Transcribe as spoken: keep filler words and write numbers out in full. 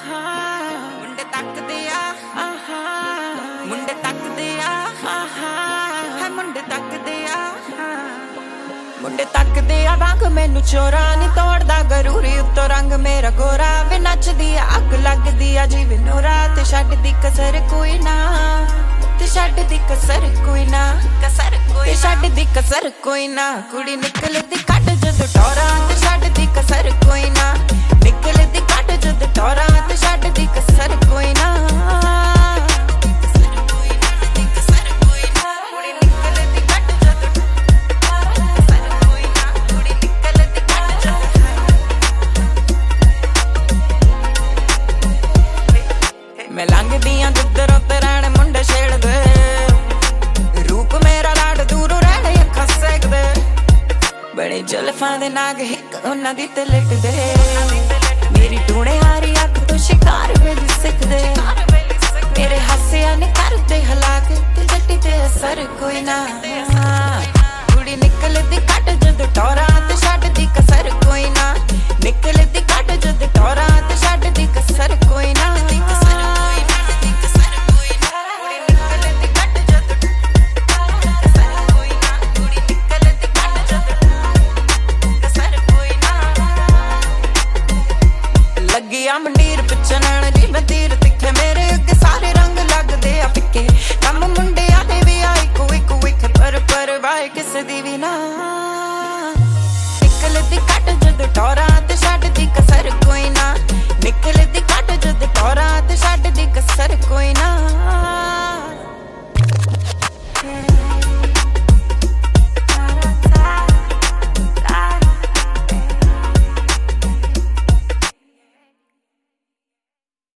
ਮੁੰਡੇ ਤੱਕਦੇ ਆ ਮੁੰਡੇ ਤੱਕਦੇ ਆ ਹੈ ਮੁੰਡੇ ਤੱਕਦੇ ਆ ਮੁੰਡੇ ਤੱਕਦੇ ਆ ਵਾਂਗ ਮੈਨੂੰ ਚੋਰਾ ਨੀ ਤੋੜਦਾ ਗਰੂਰੀ ਉੱਤੋਂ ਰੰਗ ਮੇਰਾ ਗੋਰਾ ਵੇ ਨੱਚਦੀ ਆ ਅੱਗ ਲੱਗਦੀ ਆ ਜਿਵੇਂ ਨੋਰਾ ਤੇ ਛੱਡਦੀ ਕਸਰ ਕੋਈ ਨਾ ਤੇ ਛੱਡਦੀ ਕਸਰ ਕੋਈ ਨਾ ਕਸਰ ਕੋਈ ਤੇ ਛੱਡਦੀ ਕਸਰ ਕੋਈ ਨਾ ਕੁੜੀ ਨਿਕਲਦੀ ਕੱਢ ਜਦੋਂ ਟੋਰਾ ਤੇ ਛੱਡਦੀ ਕਸਰ ਕੋਈ ਨਾ ਨਿਕਲਦੀ ਕੱਢ ਜਦੋਂ ਟੋਰਾ ਤੇ ਛੱਡਦੀ ਕਸਰ ਕੋਈ ਨਾ मैं लंघदियां जिधरों ते रहने मुंडे छेड़दे रूप मेरा लाड दूरों रहने अखां सेकदे बड़े जुल्फां दे नाग हिक उन्हां दी ते लिटदे मेरी टूणे हारी अख तो शिकार वेली सिखदे मेरे हासिया ने करदे हलाक ते जट्टी ते असर कोई ना कुड़ी निकलदी कट जदों टोरा ते छड्डदी कसर कोई ना निकलदी कट जदों टोरा ते छड्डदी कसर कोई ना मंडीर पिछे नैन जी मैं तीर तिखे मेरे अगे सारे रंग लगदे आ फिक्के कम मुंडिया दे भी आ इको इको इक पर पर वाए किसे दी भी ना निकलदी कट जदों टोरा